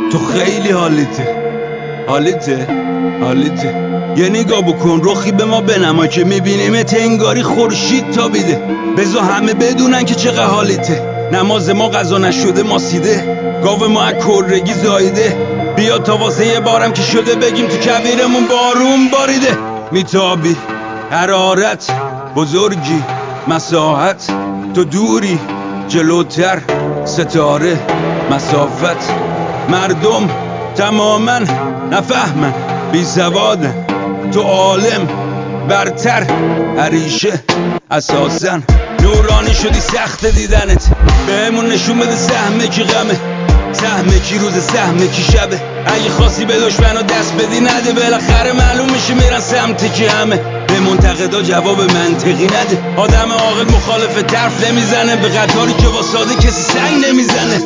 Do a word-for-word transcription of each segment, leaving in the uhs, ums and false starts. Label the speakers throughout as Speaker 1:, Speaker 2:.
Speaker 1: تو خیلی حالیته حالیته حالیته یه نگاه بکن رخی به ما بنما که میبینیمت انگاری خورشید تابیده. بذار همه بدونن که چقدر حالیته. نماز ما قضا نشده ماسیده، گاو ما از کرگی زایده. بیا تا واسه یه بارم که شده بگیم تو کویرمون بارون باریده. میتابی حرارت بزرگی مساحت، تو دوری جلوتر ستاره مسافت. مردم تماما نفهمن بی سوادن، تو عالم برتر هریشه اساسن. نورانی شدی سخت دیدنت، بهمون نشون بده سهمه کی غمه، سهمه کی روز سهمه کی شبه. اگه خواستی به دشمنا دست بدی نده، بالاخره معلوم میشه میرن سمت کی همه. به منتقدا جواب منطقی نده، آدم عاقل مخالف طرف نمیزنه، به قطاری که واساده کسی سنگ نمیزنه.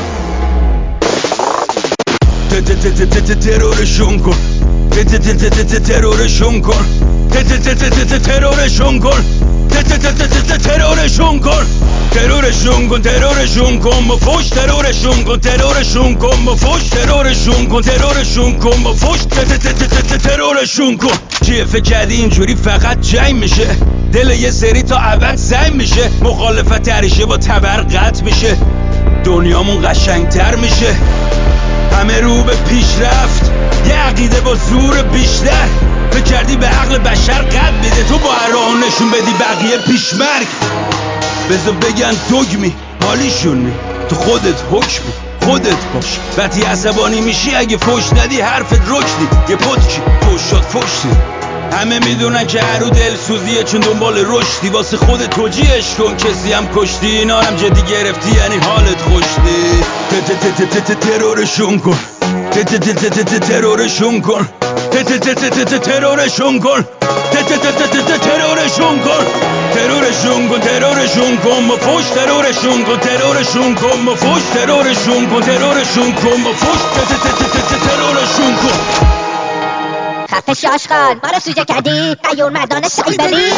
Speaker 1: ترورشون کن ترورشون کن ترورشون کن ترورشون کن ترورشون کن ترورشون کن با فوش ترورشون کن ترورشون کن با فوش ترورشون کن ترورشون کن با فوش ترورشون کن. چیه فکر کردی اینجوری فقط جنگ میشه؟ دل یه سری تا ابد سنگ میشه، مخالفت تریشه با تبر قطع میشه، دنیامون قشنگتر میشه. همه رو به پیشرفت، یه عقیده با زور بیشتر. فکر کردی به عقل بشر قد میده، تو با هر راه نشون بدی بقیه پیشمرگ. بذار بگن دوگمی حالیشونی، تو خودت حکمی خودت باش. وقتی عصبانی میشی اگه فوش ندی حرفت رکدی، یه پتکی فوش شد فوشتی. همه میدونن که هرو دل سوزیه چون دنبال رشدی، واسه خودت توجیهش کن کسی هم کشتی. اینا هم جدی گرفتی یعنی حالت خوشتی. ترورشون کن ترورشون کن ترورشون کن ترورشون کن ترورشون کن ترورشون کن با فوش ترورشون کن ترورشون کن با فوش ترورشون کن ترورشون کن با فوش ترورشون کن.
Speaker 2: خفه شاشقان ما رو سوجه کردی قیور مردانه سعی ببین.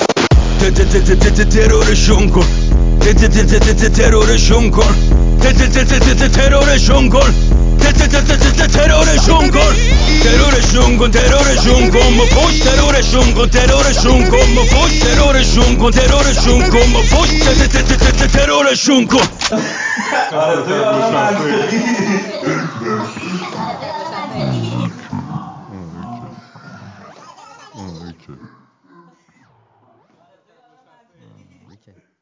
Speaker 1: ترورشون کن ترورشون کن ترورشون کن ترورشون کن ترورشون کن ترورشون کن با فوش ترورشون کن ترورشون کن با فوش ترورشون کن ترورشون کن با فوش ترورشون کن.
Speaker 3: Okay.